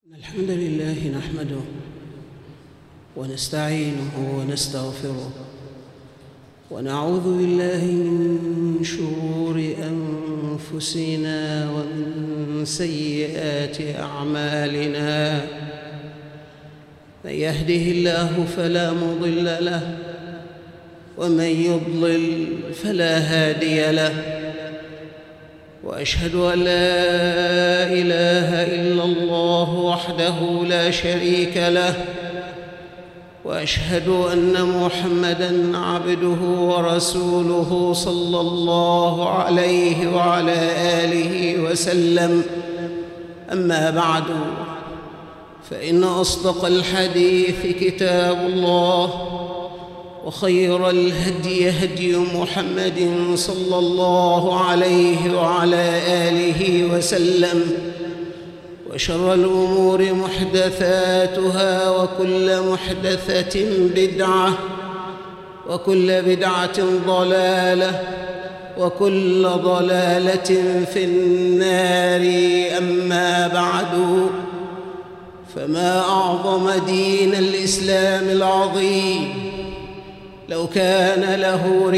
الحمد لله نحمده ونستعينه ونستغفره ونعوذ بالله من شرور أنفسنا ومن سيئات أعمالنا. من يهده الله فلا مضل له ومن يضلل فلا هادي له، وأشهد أن لا إله إلا الله وحده لا شريك له، وأشهد أن محمدًا عبده ورسوله صلى الله عليه وعلى آله وسلم. أما بعد، فإن أصدق الحديث كتاب الله، وخير الهدي هدي محمد صلى الله عليه وعلى آله وسلم، وشر الأمور محدثاتها، وكل محدثة بدعة، وكل بدعة ضلالة، وكل ضلالة في النار. أما بعد، فما أعظم دين الإسلام العظيم لو كان له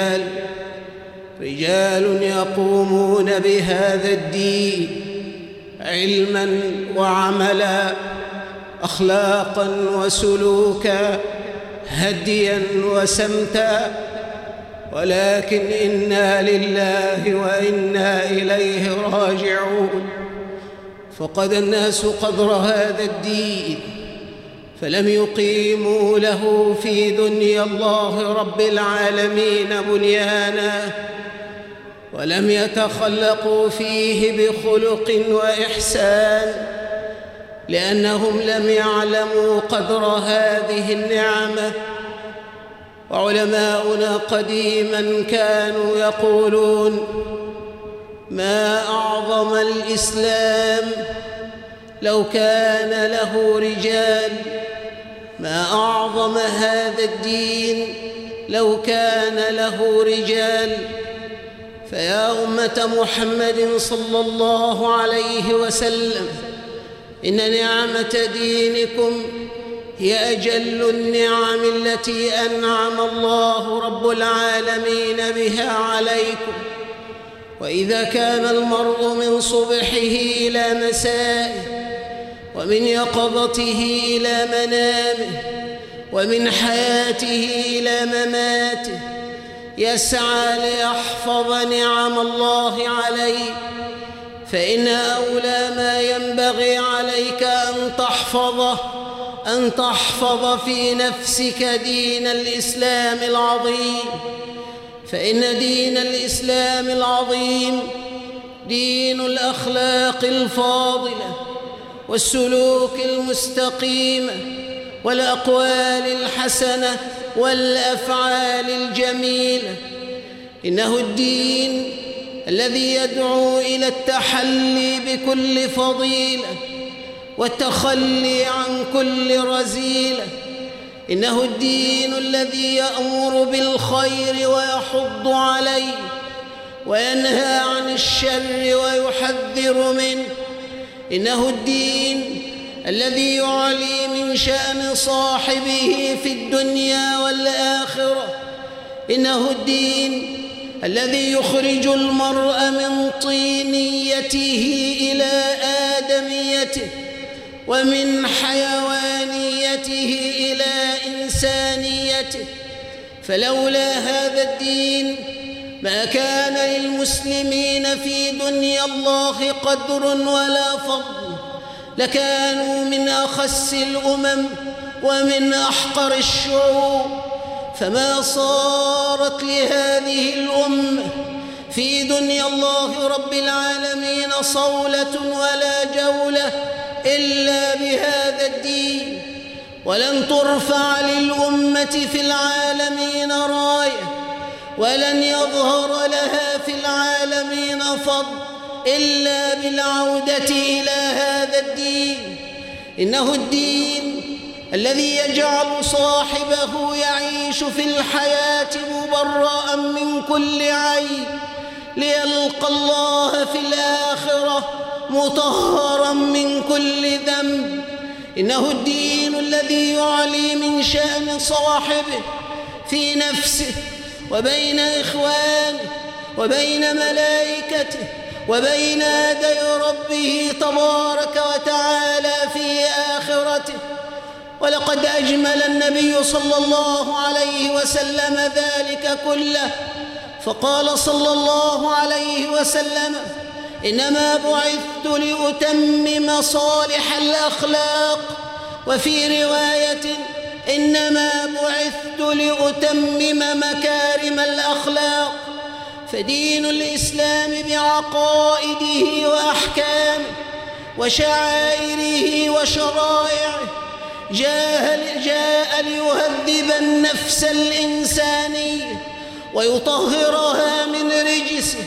رجال يقومون بهذا الدين علماً وعملاً، أخلاقاً وسلوكاً، هدياً وسمتاً. ولكن إنا لله وإنا إليه راجعون. فقد الناس قدر هذا الدين، فلم يقيموا له في دنيا الله رب العالمين بنيانا، ولم يتخلقوا فيه بخلق وإحسان، لأنهم لم يعلموا قدر هذه النعمة. وعلماؤنا قديما كانوا يقولون: ما أعظم الإسلام لو كان له رجال، ما أعظم هذا الدين لو كان له رجال. فيا أمة محمد صلى الله عليه وسلم، إن نعمة دينكم هي أجل النعم التي أنعم الله رب العالمين بها عليكم. وإذا كان المرء من صبحه إلى مسائه، ومن يقظته إلى منامه، ومن حياته إلى مماته يسعى ليحفظ نعم الله عليه، فإن أولى ما ينبغي عليك أن تحفظ في نفسك دين الإسلام العظيم. فإن دين الإسلام العظيم دين الأخلاق الفاضلة، والسلوك المستقيم، والأقوال الحسنة، والأفعال الجميلة. إنه الدين الذي يدعو إلى التحلي بكل فضيلة، والتخلي عن كل رذيلة. إنه الدين الذي يأمر بالخير ويحض عليه، وينهى عن الشر ويحذر منه. إنه الدين الذي يعلي من شأن صاحبه في الدنيا والآخرة. إنه الدين الذي يخرج المرء من طينيته إلى آدميته، ومن حيوانيته إلى إنسانيته. فلولا هذا الدين ما كان للمسلمين في دنيا الله قدر ولا فضل، لكانوا من أخس الأمم ومن أحقر الشعوب. فما صارت لهذه الأمة في دنيا الله رب العالمين صولة ولا جولة إلا بهذا الدين، ولن ترفع للأمة في العالمين راية، ولن يظهر لها في العالمين فضل إلا بالعودة إلى هذا الدين. إنه الدين الذي يجعل صاحبه يعيش في الحياة مبرأ من كل عيب، ليلقى الله في الآخرة مطهرا من كل ذنب، إنه الدين الذي يعلي من شأن صاحبه في نفسه وبين إخوانه وبين ملائكته وبين يدي ربه تبارك وتعالى في آخرته. ولقد أجمل النبي صلى الله عليه وسلم ذلك كله، فقال صلى الله عليه وسلم: إنما بعثت لأتمم صالح الأخلاق، وفي رواية: إنما بعثت لأتمم مكارم الأخلاق. فدين الإسلام بعقائده وأحكامه وشعائره وشرائعه جاء ليهذب النفس الإنسانية ويطهرها من رجسها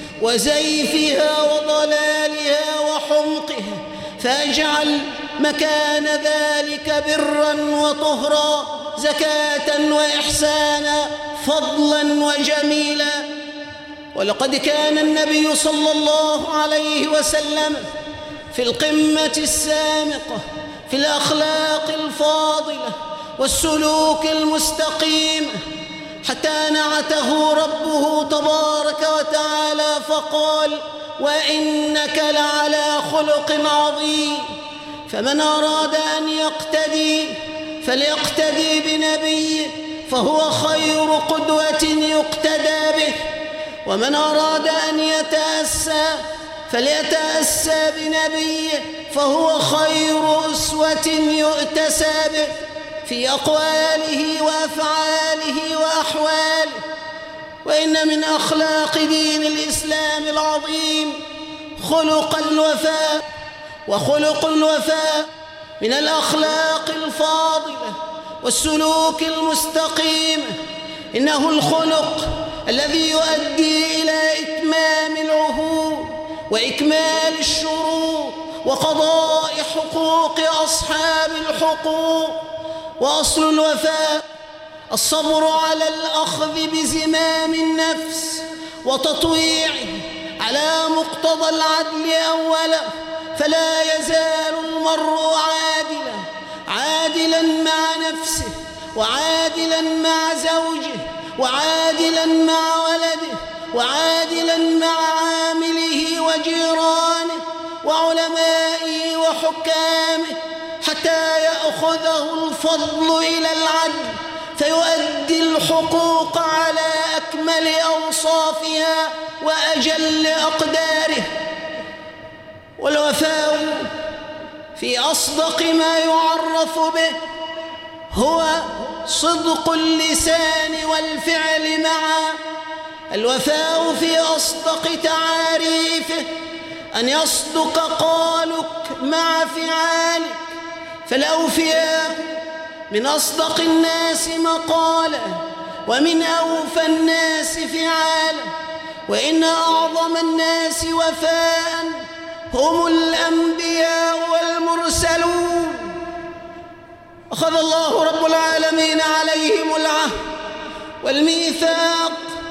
وزيفها وضلالها وحمقها، فاجعل مكان ذلك برا وطهرا، زكاة وإحسانا، فضلا وجميلا. ولقد كان النبي صلى الله عليه وسلم في القمة السامقة في الأخلاق الفاضلة والسلوك المستقيم، حتى نعته ربه تبارك وتعالى فقال: وإنك لعلى خلق عظيم. فمن أراد أن يقتدي فليقتدي بنبيه، فهو خير قدوة يقتدى به. ومن أراد أن يتأسى فليتأسى بنبيه، فهو خير أسوة يؤتسى به في أقواله وأفعاله وأحواله. وإن من أخلاق دين الإسلام العظيم خلق الوفاء، وخلق الوفاء من الأخلاق الفاضلة والسلوك المستقيم. إنه الخلق الذي يؤدي إلى إتمام العهود وإكمال الشروط وقضاء حقوق أصحاب الحقوق. وأصل الوفاء الصبر على الأخذ بزمام النفس وتطويعه على مقتضى العدل أولا، فلا يزال المرء عادلا مع نفسه، وعادلا مع زوجه، وعادلا مع ولده، وعادلا مع عامله وجيرانه وعلمائه وحكامه، حتى يأخذه الفضل إلى العدل فيؤدي الحقوق على أكمل أوصافها وأجل أقداره. والوفاء في أصدق ما يعرف به هو صدق اللسان والفعل معا. الوفاء في أصدق تعاريفه أن يصدق قولك مع فعالك، فالأوفياء من أصدق الناس مقالا ومن أوفى الناس فعالا. وإن أعظم الناس وفاء هم الأنبياء والمرسلون، أخذ الله رب العالمين عليهم العهد والميثاق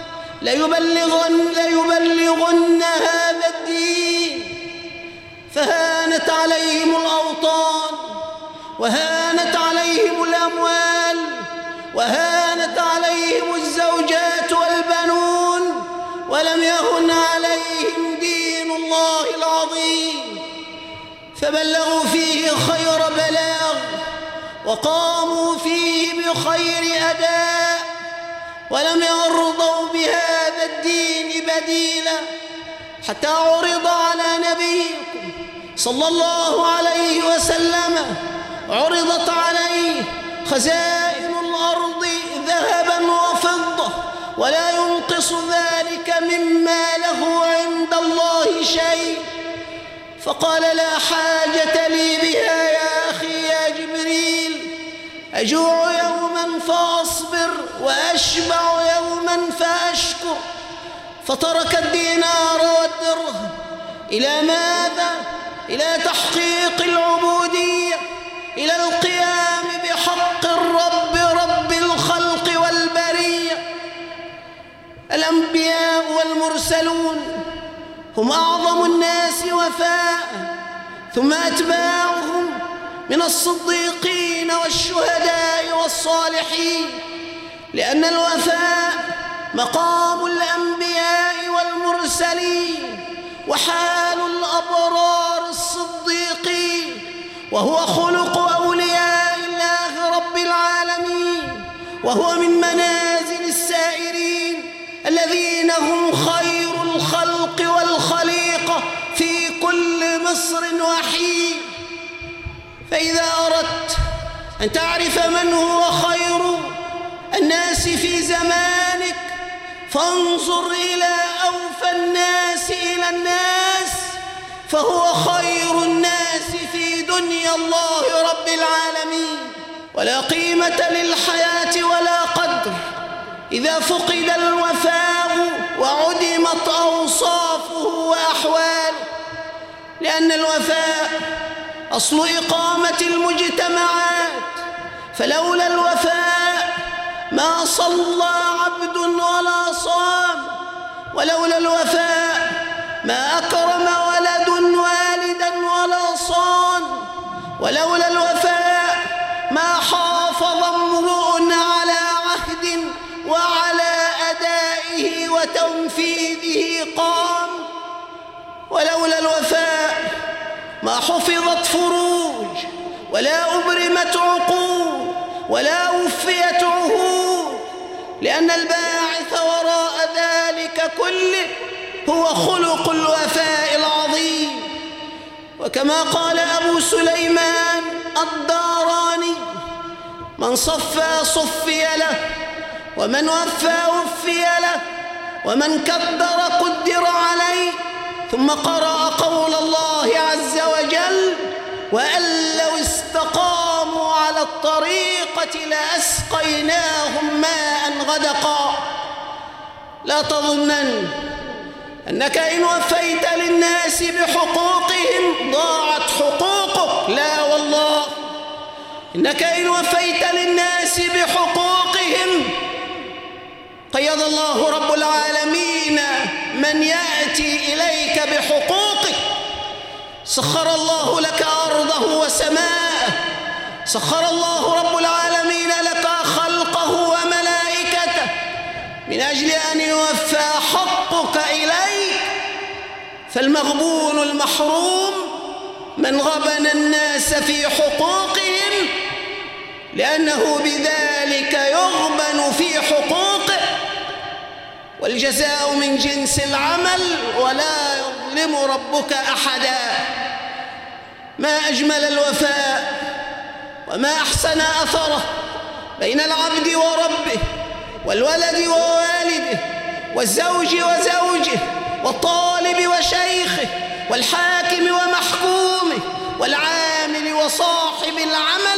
ليبلغن هذا الدين، فهانت عليهم الأوطان، وهانت عليهم الأموال، وهانت عليهم الزوجات والبنون، ولم يهن عليهم دين الله العظيم، فبلغوا فيه خير بلاغ وقاموا فيه بخير أداء، ولم يرضوا بهذا الدين بديلا، حتى عرض على نبيكم صلى الله عليه وسلم، عرضت عليه خزائن الأرض ذهبا وفضة، ولا ينقص ذلك مما له عند الله شيء، فقال: لا حاجة لي بها يا أخي يا جبريل، أجوع يوما فأصبر وأشبع يوما فأشكر. فترك الدينار والدرهم إلى ماذا؟ إلى تحقيق العبودية، إلى القيام بحق الرب رب الخلق والبرية. الأنبياء والمرسلون هم أعظم الناس وفاء، ثم أتباعهم من الصديقين والشهداء والصالحين، لأن الوفاء مقام الأنبياء والمرسلين وحال الأبرار الصديقين، وهو خلق أولياء الله رب العالمين، وهو من منازل السائرين الذين هم خير الخلق والخليقة في كل مصر وحين. فإذا أردت أن تعرف من هو خير الناس في زمانك فانظر إلى أوفى الناس إلى الناس، فهو خير الناس في دنيا الله رب العالمين. ولا قيمة للحياة ولا قدر إذا فقد الوفاء وعدمت أوصافه وأحواله، لأن الوفاء أصل إقامة المجتمعات، فلولا الوفاء ما صلى عبد ولا صام، ولولا الوفاء ما أكرم ولد والدا ولا صان، ولولا الوفاء ما حافظ امرؤ على عهد وعلى أدائه وتنفيذه قام، ولولا الوفاء ما حفظت فروج ولا أبرمت عقول ولا وفيت عهود، لأن الباعث وراء ذلك كله هو خلق الوفاء العظيم. وكما قال أبو سليمان الداراني: من صفى صفي له، ومن وفى وفي له، ومن كدر قدر عليه. ثم قرأ قول الله عز وجل: وأن لو استقاموا على الطريقة لأسقيناهم ماء غدقا. لا تظنن أنك إن وفيت للناس بحقوقهم ضاعت حقوقك، لا والله، إنك إن وفيت للناس بحقوقهم قيض الله رب العالمين من يأتي إليك بحقوقك. سخر الله لك أرضه وسماءه، سخر الله رب العالمين لك خلقه وملائكته من أجل أن يوفى حقك إليك. فالمغبون المحروم من غبن الناس في حقوقهم، لأنه بذلك يغبن في حقوقه، والجزاء من جنس العمل ولا يظلم ربك أحدا. ما أجمل الوفاء وما أحسن أثره بين العبد وربه، والولد ووالده، والزوج وزوجه، والطالب وشيخه، والحاكم ومحكومه، والعامل وصاحب العمل.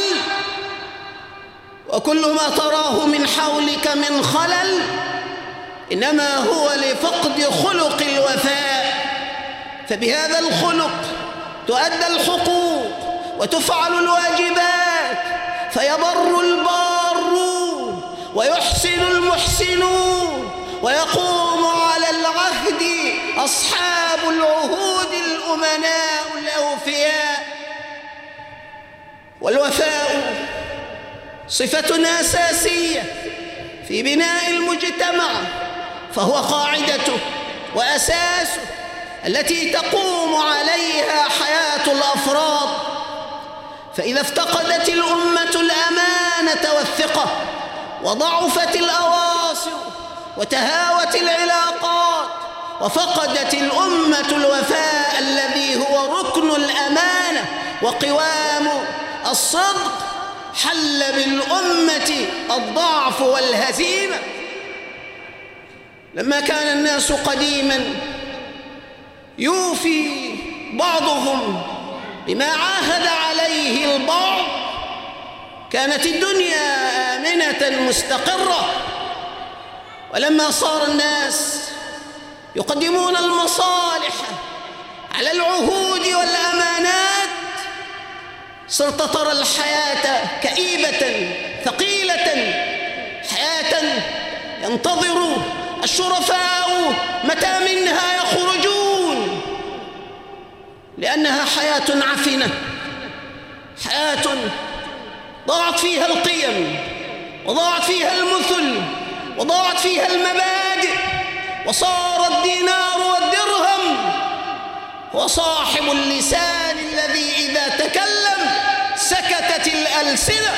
وكل ما تراه من حولك من خلل إنما هو لفقد خلق الوفاء. فبهذا الخلق تؤدى الحقوق وتفعل الواجبات، فيبر البارون ويحسن المحسنون، ويقوم على العهد أصحاب العهود الأمناء الأوفياء. والوفاء صفة أساسية في بناء المجتمع، فهو قاعدته وأساسه التي تقوم عليها حياة الأفراد. فإذا افتقدت الأمة الأمانة والثقة، وضعفت الأواصر، وتهاوت العلاقات، وفقدت الأمة الوفاء الذي هو ركن الأمانة وقوام الصدق، حل بالأمة الضعف والهزيمة. لما كان الناس قديما يوفي بعضهم بما عاهد عليه البعض، كانت الدنيا آمنة مستقرة. ولما صار الناس يقدمون المصالح على العهود والأمانات، صرت ترى الحياة كئيبة ثقيلة، حياة ينتظر الشرفاء متى منها يخرجون، لأنها حياة عفنة حياة ضاعت فيها القيم، وضاعت فيها المثل، وضاعت فيها المبادئ، وصار الدينار والدرهم هو صاحب اللسان الذي إذا تكلم سكتت الألسنة،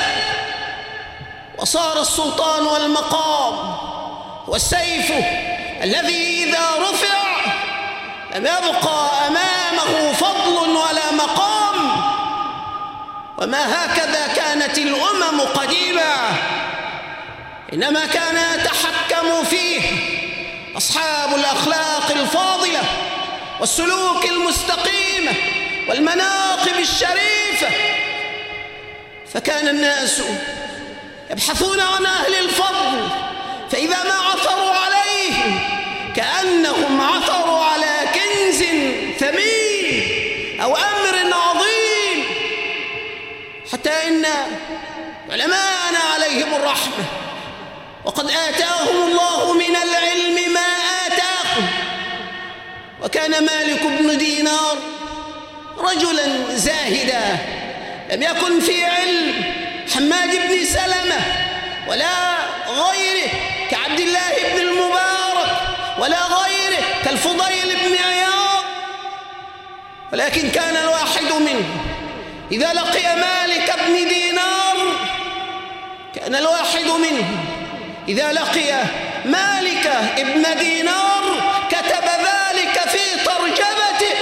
وصار السلطان والمقام والسيف الذي إذا رفع لم يبقى أمامه فضل ولا مقام. وما هكذا كانت الأمم قديما، إنما كان يتحكم فيه أصحاب الأخلاق الفاضلة والسلوك المستقيم والمناقب الشريفة. فكان الناس يبحثون عن أهل الفضل، فإذا ما عثروا عليهم كأنهم عثروا على كنز ثمين أو أمر عظيم، حتى إن علماءنا عليهم الرحمة وقد آتاهم الله من العلم ما آتاهم. وكان مالك بن دينار رجلا زاهدا، لم يكن في علم حماد بن سلمة ولا غيره كعبد الله بن المبارك ولا غيره كالفضيل بن عياض، ولكن كان الواحد منهم إذا لقي مالك بن دينار، كان الواحد منهم إذا لقي مالك ابن دينار كتب ذلك في ترجمته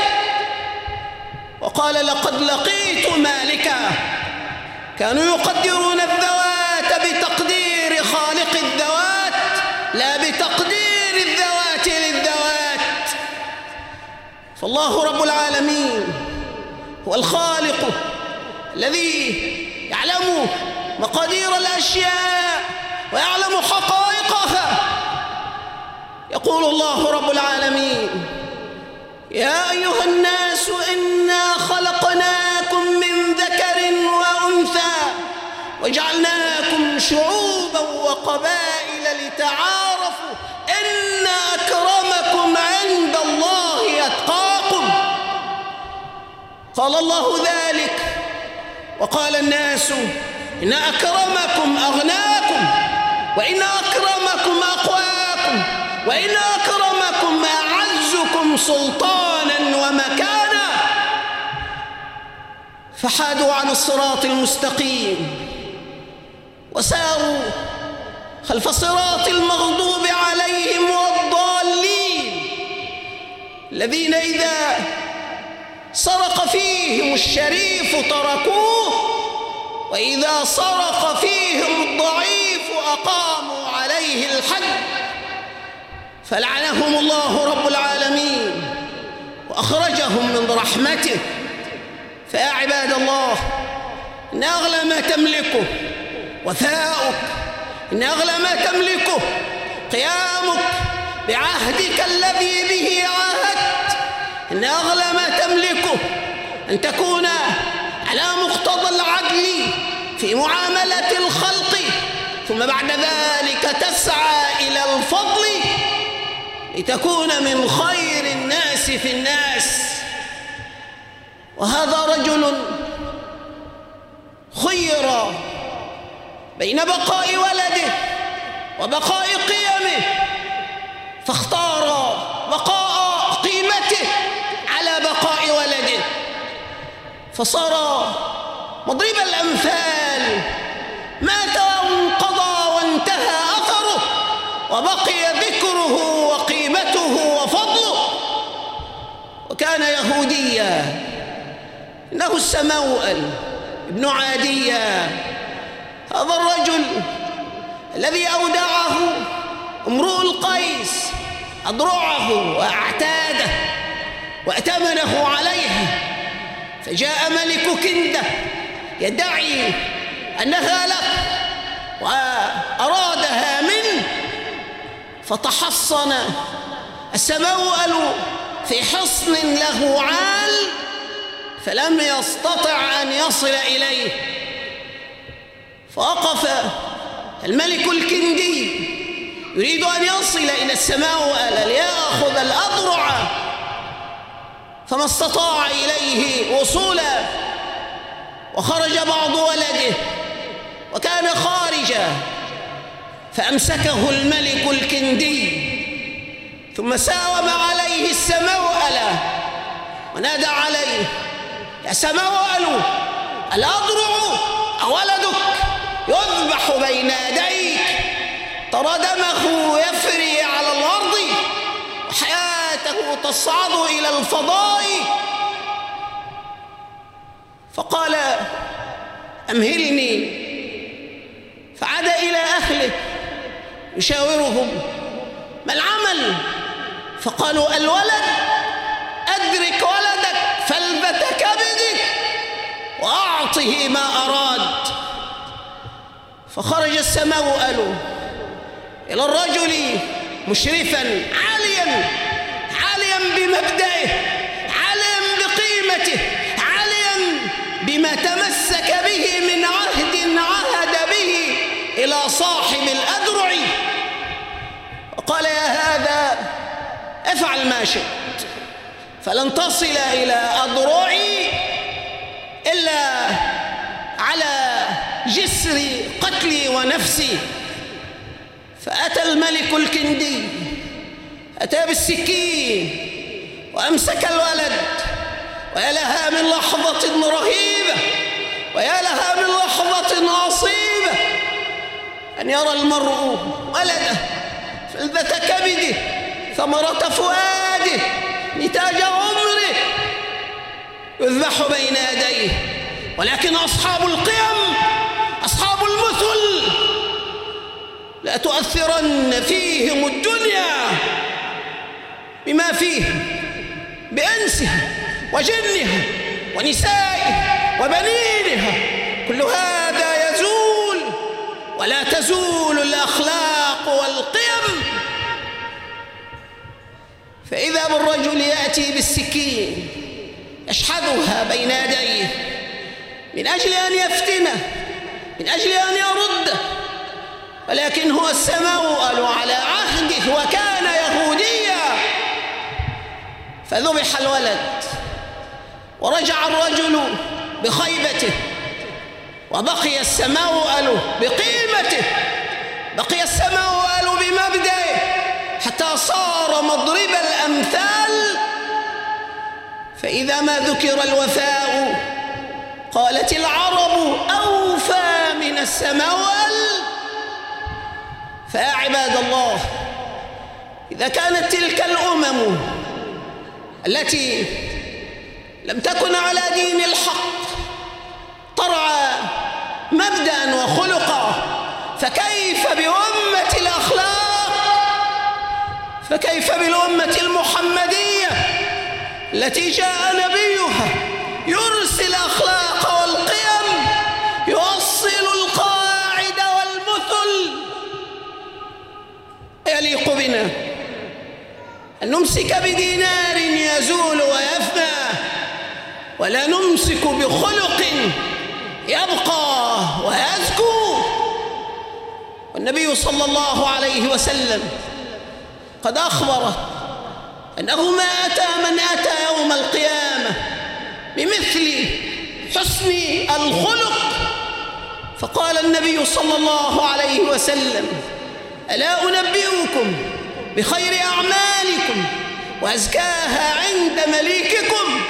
وقال لقد لقيت مالكا. كانوا يقدرون الذوات بتقدير خالق الذوات لا بتقدير الذوات للذوات. فالله رب العالمين هو الخالق الذي يعلم مقادير الأشياء ويعلم حقائقها. يقول الله رب العالمين: يا أيها الناس إنا خلقناكم من ذكر وأنثى وجعلناكم شعوبا وقبائل لتعارفوا إن أكرمكم عند الله أتقاكم. قال الله ذلك وقال الناس إن أكرمكم أغناكم، وإن أكرمكم أقواكم، وإن أكرمكم أعزكم سلطانا ومكانا. فحادوا عن الصراط المستقيم وساروا خلف صراط المغضوب عليهم والضالين، الذين إذا سرق فيهم الشريف تركوه، وإذا سرق فيهم الضعيف أقاموا عليه الحد. فلعنهم الله رب العالمين وأخرجهم من رحمته. فيا عباد الله، إن أغلى ما تملكه وفاؤك، إن أغلى ما تملكه قيامك بعهدك الذي به عاهدت، إن أغلى ما تملكه أن تكون على مقتضى العدل في معاملة الخلق، ثم بعد ذلك تسعى إلى الفضل لتكون من خير الناس في الناس. وهذا رجل خير بين بقاء ولده وبقاء قيمه، فاختار بقاء قيمته على بقاء ولده، فصار مضرب الأمثال، مات وانقضى وانتهى أثره، وبقي ذكره وقيمته وفضله. وكان يهوديا، إنه السموأل ابن عادية، هذا الرجل الذي أودعه امرؤ القيس أضرعه وأعتاده وأتمنه عليها، فجاء ملك كندة يدعي أنها له وأرادها منه، فتحصن السموأل في حصن له عال، فلم يستطع أن يصل إليه. فوقف الملك الكندي يريد أن يصل إلى السموأل ليأخذ الأضرع، فما استطاع إليه وصولا، وخرج بعض ولده وكان خارجا، فأمسكه الملك الكندي ثم ساوم عليه السموأل ونادى عليه: يا سموأل، الأضرع أولدك يذبح بين يديك، ترى دمه يفري على الأرض وحياته تصعد إلى الفضاء. فقال: أمهلني. فعاد إلى أهله يشاورهم: ما العمل؟ فقالوا: الولد، أدرك ولدك فلذة كبدك وأعطه ما أراد. فخرج السموأل إلى الرجل مشرفا عاليا بمبدئه، عاليا بقيمته، عاليا بما تمسك به من عهد به إلى صاحب الأذرع، وقال: يا هذا، افعل ما شئت، فلن تصل إلى أذرعي إلا على جسر قتلي ونفسي. فأتى الملك الكندي، أتى بالسكين وأمسك الولد، ويا لها من لحظة رهيبة، ويا لها من لحظة عصيبة أن يرى المرء ولده فلذة كبده، ثمرة فؤاده، نتاج عمره، يذبح بين يديه. ولكن أصحاب القيم، أصحاب المثل، لا تؤثرن فيهم الدنيا بما فيه، بأنسها وجنها ونسائها وبنينها، كل هذا يزول، ولا تزول الأخلاق والقيم. فإذا بالرجل يأتي بالسكين يشحذها بين يديه من أجل أن يفتنه، من أجل أن يرده، ولكن هو السموأل على عهده وكان يهوديا. فذبح الولد ورجع الرجل بخيبته، وبقي السموأل بقيمته، بقي السموأل بمبدئه، حتى صار مضرب الأمثال. فإذا ما ذكر الوفاء قالت العرب: أوفى من السموأل. فيا عباد الله، إذا كانت تلك الأمم التي لم تكن على دين الحق ترعى مبدأ وخلقا، فكيف بأمة الأخلاق؟ فكيف بالأمة المحمدية التي جاء نبيها يرسل الأخلاق والقيم، يوصل القاعدة والمثل؟ يليق بنا أن نمسك بدينار يزول ويفنى، ولا نمسك بخلق يبقى ويزكو. والنبي صلى الله عليه وسلم قد أخبر أنه ما أتى من أتى يوم القيامة بمثل حسن الخلق. فقال النبي صلى الله عليه وسلم: ألا أنبئكم بخير أعمالكم وأزكاها عند مليككم؟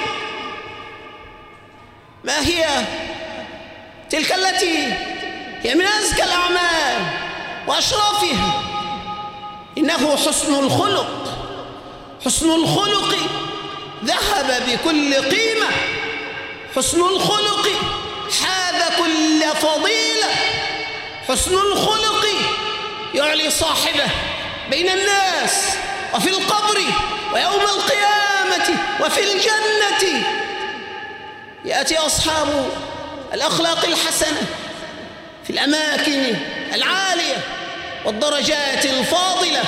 ما هي تلك التي هي من أزكى الأعمال وأشرفها؟ إنه حسن الخلق. حسن الخلق ذهب بكل قيمة، حسن الخلق حاذ كل فضيلة، حسن الخلق يعلي صاحبه بين الناس وفي القبر ويوم القيامة وفي الجنة. يأتي أصحاب الأخلاق الحسنة في الأماكن العالية والدرجات الفاضلة.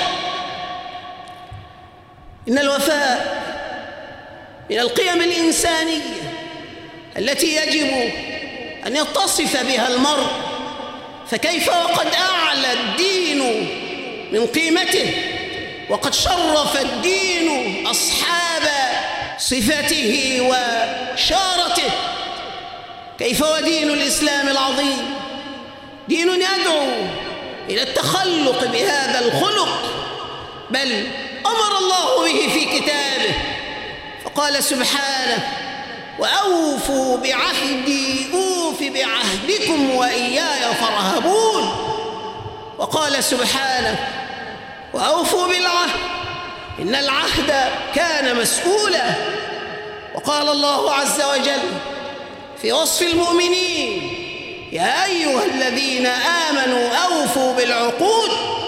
إن الوفاء من القيم الإنسانية التي يجب أن يتصف بها المرء، فكيف وقد أعلى الدين من قيمته، وقد شرف الدين أصحاب صفته وشارته، كيف ودين الإسلام العظيم دين يدعو إلى التخلق بهذا الخلق، بل أمر الله به في كتابه، فقال سبحانه: وأوفوا بعهدي أوف بعهدكم وإياي فارهبون. وقال سبحانه: وأوفوا بالعهد إن العهد كان مسؤولا. وقال الله عز وجل في وصف المؤمنين: يا أيها الذين آمنوا أوفوا بالعقود.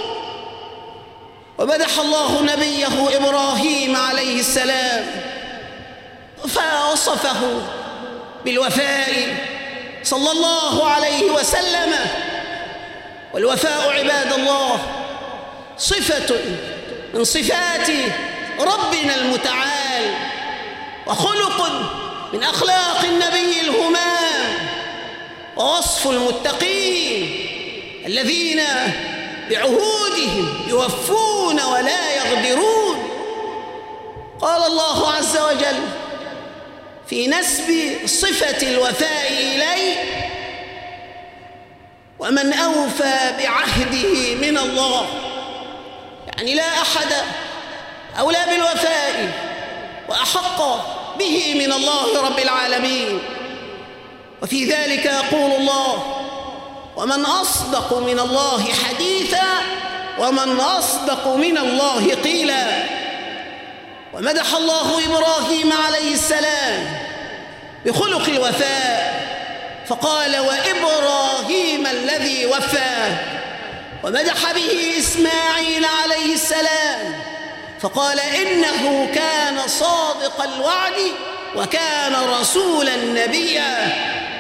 ومدح الله نبيه إبراهيم عليه السلام فوصفه بالوفاء صلى الله عليه وسلم. والوفاء عباد الله صفة من صفات ربنا المتعال، وخلق من أخلاق النبي الهمام، ووصف المتقين الذين بعهودهم يوفون ولا يغدرون. قال الله عز وجل في نسب صفة الوفاء إليه: ومن أوفى بعهده من الله. يعني لا أحد أولى بالوفاء وأحق به من الله رب العالمين. وفي ذلك يقول الله: ومن أصدق من الله حديثا ومن أصدق من الله قيلا. ومدح الله إبراهيم عليه السلام بخلق الوفاء فقال: وإبراهيم الذي وفى. ومدح به إسماعيل عليه السلام فقال: إنه كان صادق الوعد وكان رسولا نبيا.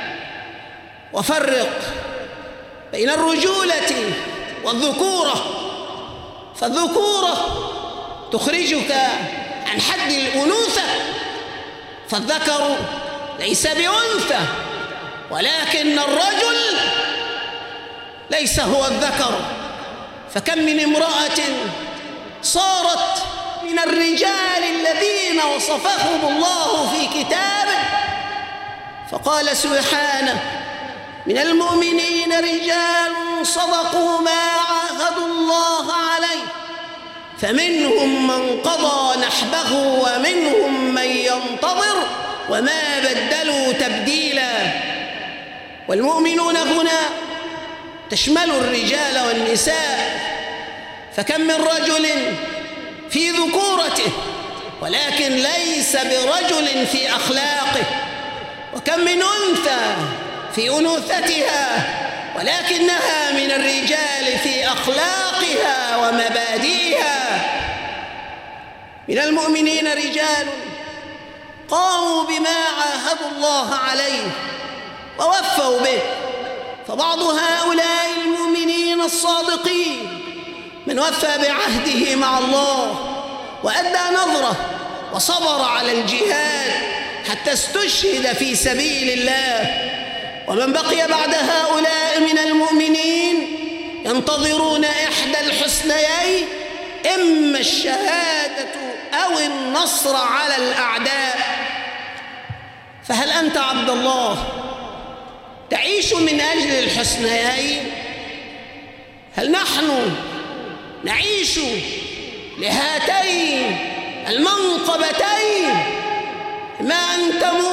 وفرق بين الرجولة والذكورة، فالذكورة تخرجك عن حد الأنوثة، فالذكر ليس بأنثى، ولكن الرجل ليس هو الذكر. فكم من امرأة صارت من الرجال الذين وصفهم الله في كتابه، فقال سبحانه: من المؤمنين رجال صدقوا ما عاهدوا الله عليه فمنهم من قضى نحبه ومنهم من ينتظر وما بدلوا تبديلا. والمؤمنون هنا تشمل الرجال والنساء، فكم من رجل في ذكورته ولكن ليس برجل في أخلاقه، وكم من أنثى في أنوثتها ولكنها من الرجال في أخلاقها ومبادئها. من المؤمنين رجال قاموا بما عاهدوا الله عليه ووفوا به، فبعض هؤلاء المؤمنين الصادقين من وفى بعهده مع الله وأدى نظره وصبر على الجهاد حتى استشهد في سبيل الله. ومن بقي بعد هؤلاء من المؤمنين ينتظرون إحدى الحسنيين: إما الشهادة أو النصر على الأعداء. فهل أنت عبد الله تعيش من أجل الحسنيين؟ هل نحن نعيش لهاتين المنقبتين؟ ما أن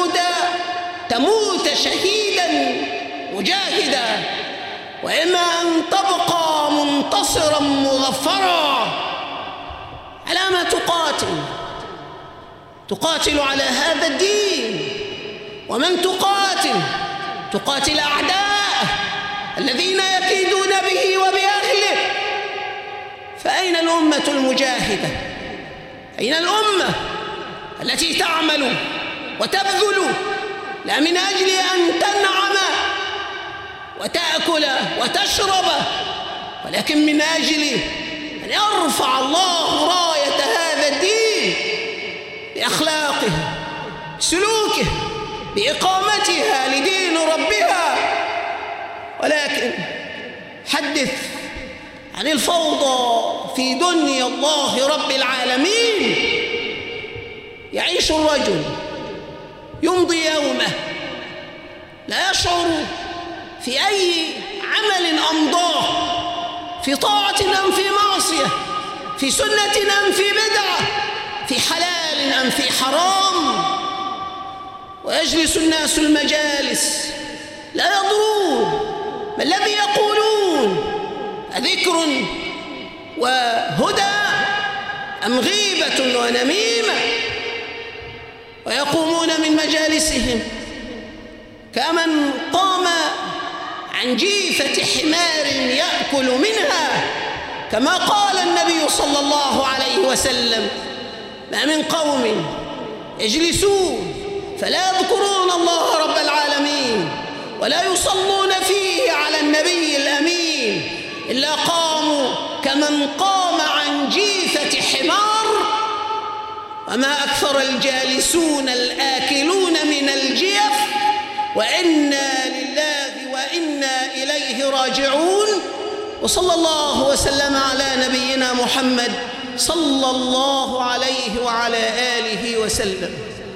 تموت شهيدا مجاهدا، وإما أن تبقى منتصرا مظفرا. على ما تقاتل على هذا الدين. ومن تقاتل أعداءه الذين يكيدون به وبأهله. فأين الأمة المجاهدة؟ أين الأمة التي تعمل وتبذل لا من أجل أن تنعم وتأكل وتشرب، ولكن من أجل أن يرفع الله راية هذا الدين بأخلاقه، بسلوكه، بإقامتها لدين ربها. ولكن حدث عن الفوضى في دنيا الله رب العالمين. يعيش الرجل يمضي يومه لا يشعر في أي عمل أمضاه، في طاعة أم في معصية، في سنة أم في بدعة، في حلال أم في حرام. ويجلس الناس المجالس لا يدرون ما الذي يقولون، أذكر وهدى أم غيبة ونميمة. ويقومون من مجالسهم كمن قام عن جيفة حمار يأكل منها، كما قال النبي صلى الله عليه وسلم: ما من قوم يجلسون فلا يذكرون الله رب العالمين ولا يصلون فيه على النبي الأمين إلا قاموا كمن قام عن جيفة حمار. وما أكثر الجالسون الآكلون من الجيف، وإنا لله وإنا إليه راجعون. وصلى الله وسلم على نبينا محمد صلى الله عليه وعلى آله وسلم.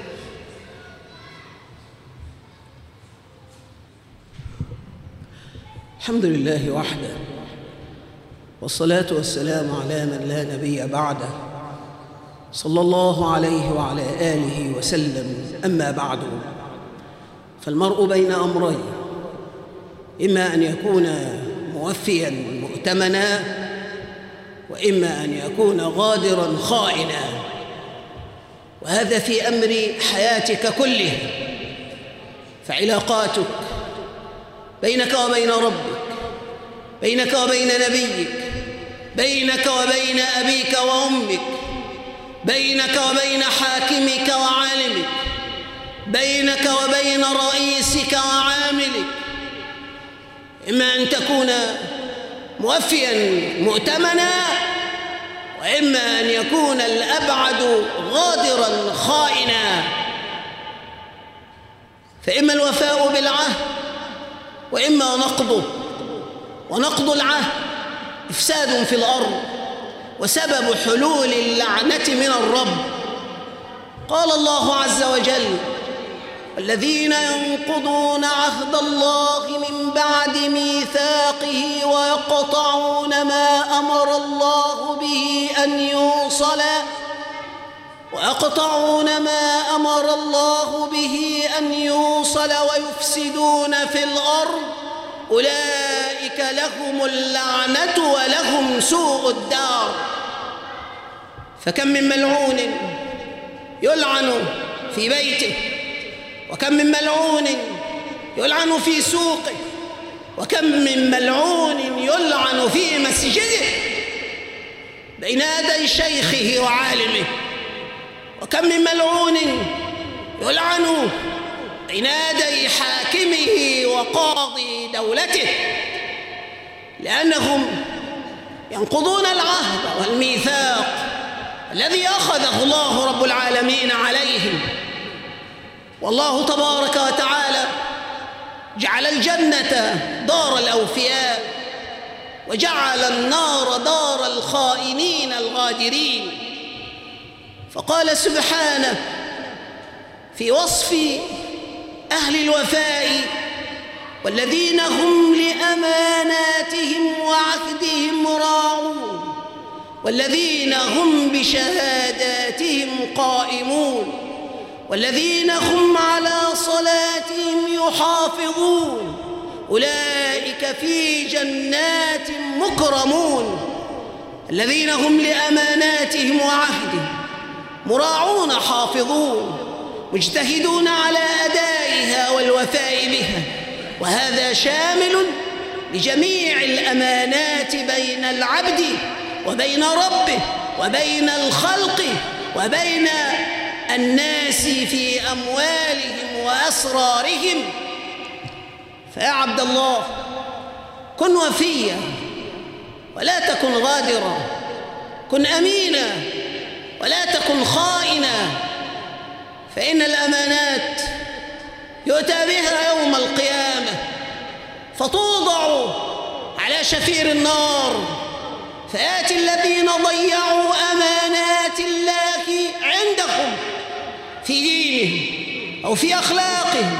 الحمد لله وحده، والصلاة والسلام على من لا نبي بعده، صلى الله عليه وعلى آله وسلم. أما بعد، فالمرء بين أمرين: إما أن يكون موفياً مؤتمناً، وإما أن يكون غادراً خائناً. وهذا في أمر حياتك كلها، فعلاقاتك بينك وبين ربك، بينك وبين نبيك، بينك وبين أبيك وأمك، بينك وبين حاكمك وعالمك، بينك وبين رئيسك وعاملك، إما أن تكون موفياً مؤتمناً، وإما أن يكون الأبعد غادراً خائناً. فإما الوفاء بالعهد وإما نقضه. ونقض العهد إفساد في الأرض وسبب حلول اللعنة من الرب. قال الله عز وجل: الذين ينقضون عهد الله من بعد ميثاقه ويقطعون ما أمر الله به أن يوصل ويفسدون في الأرض أولئك لهم اللعنة ولهم سوء الدار. فكم من ملعون يلعن في بيته، وكم من ملعون يلعن في سوقه، وكم من ملعون يلعن في مسجده بين يدي شيخه وعالمه، وكم من ملعون يلعن بين يدي حاكمه وقاضي دولته، لأنهم ينقضون العهد والميثاق الذي أخذه الله رب العالمين عليهم. والله تبارك وتعالى جعل الجنة دار الأوفياء، وجعل النار دار الخائنين الغادرين. فقال سبحانه في وصف أهل الوفاء: والذين هم لأماناتهم وعهدهم راعون والذين هم بشهاداتهم قائمون والذين هم على صلاتهم يحافظون أولئك في جنات مكرمون. الذين هم لأماناتهم وعهدهم مراعون حافظون مجتهدون على أدائها والوفاء بها. وهذا شامل لجميع الأمانات بين العبد وبين ربه وبين الخلق وبين الناس في أموالهم وأسرارهم. فيا عبد الله، كن وفيا ولا تكن غادرا، كن أمينا ولا تكن خائنا، فإن الأمانات يؤتى بها يوم القيامة فتوضع على شفير النار، فيأتي الذين ضيعوا أمانات الله عندهم في دينهم أو في أخلاقهم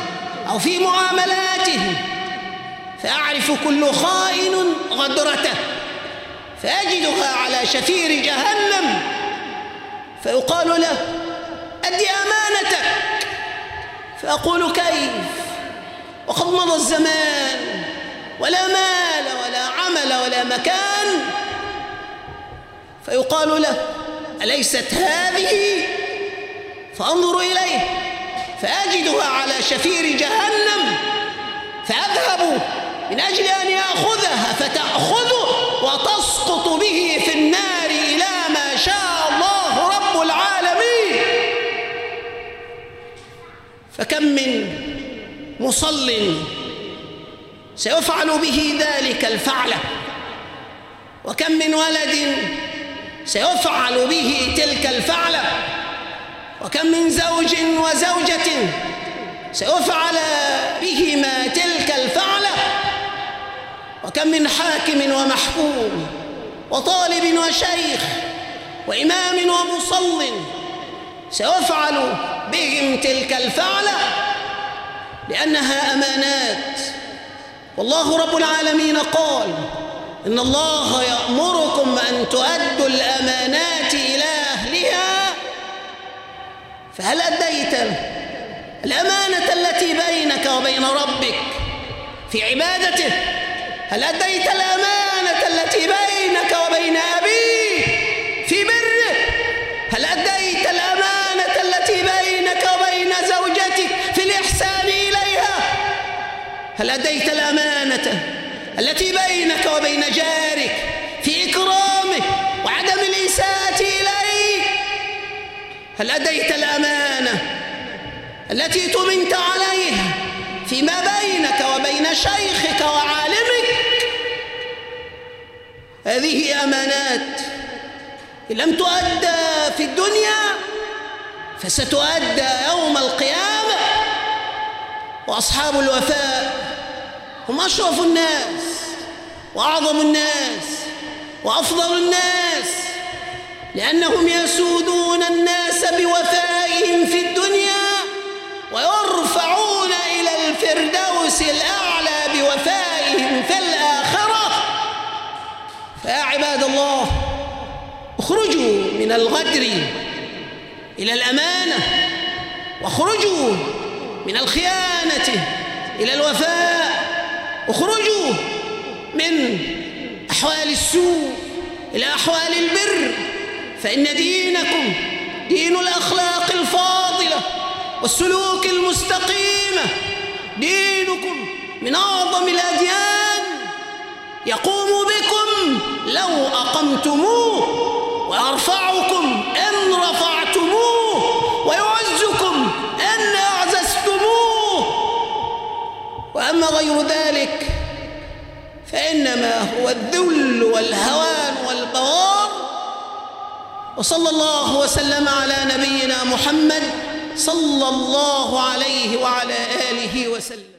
أو في معاملاته، فأعرف كل خائن غدرته، فأجدها على شفير جهنم، فيقال له أدي أمانتك، فأقول كيف وقد مضى الزمان ولا مال ولا عمل ولا مكان؟ فيقال له أليست هذه؟ فأنظر إليه فأجدها على شفير جهنم، فأذهب من أجل أن يأخذها، فتأخذه وتسقط به في النار إلى ما شاء الله رب العالمين. فكم من مصل سيفعل به ذلك الفعلة، وكم من ولد سيفعل به تلك الفعلة، وكم من زوج وزوجة سيفعل بهما تلك الفعلة، وكم من حاكم ومحكوم وطالب وشيخ وإمام ومصل سيفعل بهم تلك الفعلة، لأنها أمانات. والله رب العالمين قال إن الله يأمركم أن تؤدوا الأمانات إلى أهلها، فهل أديت الأمانة التي بينك وبين ربك في عبادته؟ هل أديت الأمانة التي بينك وبين أبيك في بره؟ هل أديت الأمانة التي بينك وبين زوجتك في الإحسان إليها؟ هل أديت الأمانة التي بينك وبين جارك في إكرامه وعدم الإساءة إليه؟ هل أديت الأمانة التي تمنت عليها فيما بينك وبين شيخك وعالمك؟ هذه أمانات إن لم تؤدى في الدنيا فستؤدى يوم القيامة. وأصحاب الوفاء هم أشرف الناس وأعظم الناس وأفضل الناس، لأنهم يسودون الناس بوفائهم في الدنيا ويرفعون إلى الفردوس الأعلى بوفائهم في الآخرة. فيا عباد الله، اخرجوا من الغدر إلى الأمانة، واخرجوا من الخيانة إلى الوفاء، اخرجوا من أحوال السوء إلى أحوال البر، فإن دينكم دين الأخلاق الفاضلة والسلوك المستقيمة، دينكم من أعظم الأديان، يقوم بكم لو أقمتموه، ويرفعكم إن رفعتموه، ويعزكم إن أعززتموه. وأما غير ذلك فإنما هو الذل والهوان والبوار. وصلى الله وسلم على نبينا محمد صلى الله عليه وعلى آله وسلم.